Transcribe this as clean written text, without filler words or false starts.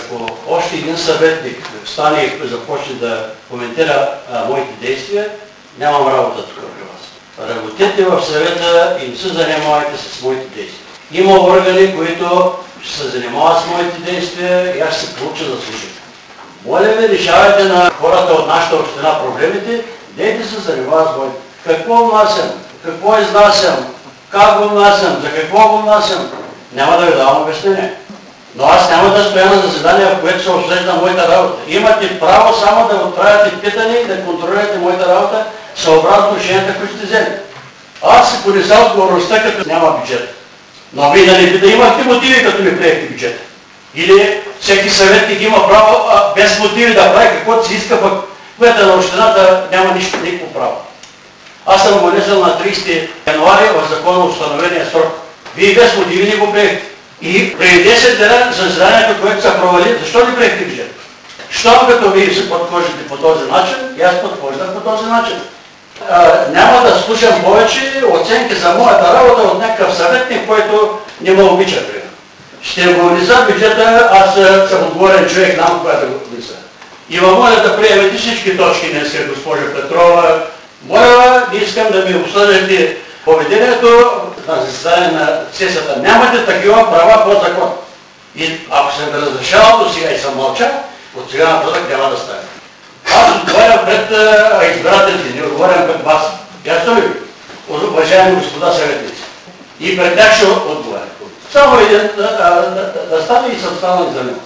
ако още един съветник стане и започне да коментира моите действия, нямам работа тук при вас. Работете в съвета и не се занимавайте с моите действия. Има органи, които ще се занимават с моите действия и аз ще се получа да служа. Моля ви, решавайте на хората от нашата община проблемите, дейте се занимават с моите. Какво внасям? Какво изнасям? Как го внасям? За какво го внасям? Няма да ви давам обяснение. Но аз няма да стоя на заседание, в което се обсъжда моята работа. Имате право само да отправяте питане и да контролирате моята работа съобразно решенията, които сте взели. Аз се понеса отговорността, като няма бюджет. Но вие да имахте мотиви, като не приехте бюджет. Или всеки съветник има право без мотиви да прави каквото си иска, пък кмета на общината няма никакво право. Аз съм го внесъл на 30 януари в законно установения срок. Вие без мотиви не го приехте. И преди 10 дена заседанието, което се провали, защо не приехте бюджет? Щом като вие се подхождате по този начин, и аз подхождам по този начин. Няма да слушам повече оценки за моята работа от някакъв съветник, който не ме обича. Ще го внеса бюджета, аз съм отговорен човек, знам кога да го внеса. И ме моля да приемете всички точки днес, госпожа Петрова. Моля, не искам да ми обсъждате поведението на заседание на сесията. Нямате такива права по закон. И ако съм ви разрешавал до сега и съм мълчал, от сега нататък няма да стане. Аз отговарям пред избирателите, не отговарям пред вас. Ясно ли? Уважаеми господа съветници. И пред тях ще отговарям. Само един да стане и съм станал и за него.